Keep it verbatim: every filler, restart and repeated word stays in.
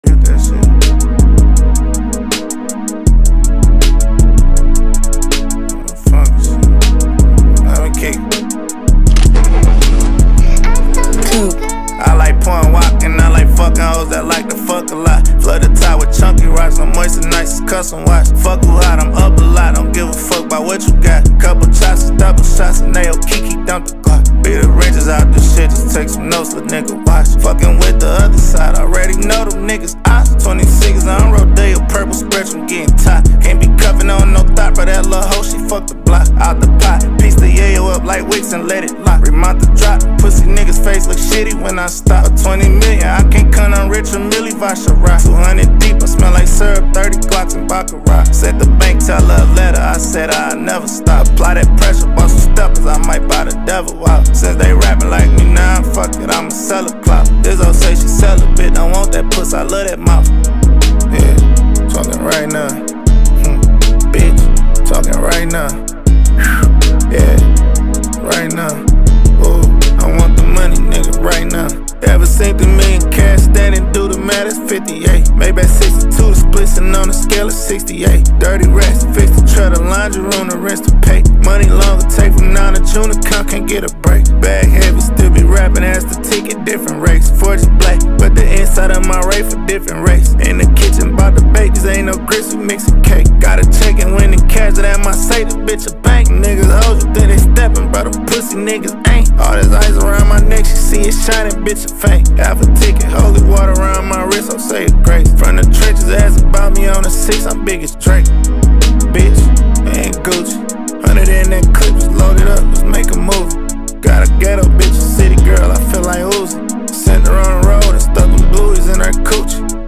Get that shit. Oh, fuck shit. Let me kick. I like pouring walk and I like fucking hoes that like to fuck a lot. Flood the top with chunky rocks, I'm moist and nice as custom watch. Fuck who hot, I'm up a lot, don't give a fuck about what you got. Couple shots, double shots, and nail Kiki dump the clock. Be the ranges out this shit, just take some notes, little nigga watch. Fucking with the other side, already know them niggas eyes. twenty-six on Rodeo, purple spectrum getting tight. Can't be cuffing on no thought, but that little hoe, she fucked the block. Out the pot, piece the yayo up like Wicks and let it lock. Remind the drop, pussy niggas face look shitty when I stop. twenty million, I can't count on rich or Millie Vasha rock. two hundred deep, I smell like syrup, thirty Glocks and Baccarat. Set the bank, tell her a letter, I said I'd never stop. Apply that pressure, bust some steppers, I might buy the devil out. Since they rapping like me now, fuck it, I'ma sell a clout. Lizzo say she sell a bit, don't want that puss, I love that mouth. Yeah, talking right now. Hmm. Bitch, talking right now. Yeah, right now. Ooh, I want the money, nigga, right now. Ever seen the million cash standing, do the math, it's fifty-eight. Maybe at sixty-two, the splits and on the scale is sixty-eight. Dirty racks, fix the truck, the laundry room, the rest to pay. Money longer, take from now to June, account can't get a break. Bag heavy, still be rapping, as the ticket, different race. Forge black, but the inside of my rate for different race. In the kitchen, bout to bake, cause ain't no grits, we mixing cake. Gotta check and when the cash that I might say, the bitch a bank. Niggas hoes, you think they steppin', but them pussy niggas ain't. All this ice around my neck, she see it shining, bitch a faint. Half a ticket, holy water around my wrist, I'll say it grace. From the trenches, ask about me on the six, I'm big as Drake. Bitch, ain't Gucci. Hundred in that clip, just load it up, let's make a movie. Got a ghetto bitch, a city girl, I feel like Uzi. Sent her on the road and stuck them buoys in her coochie.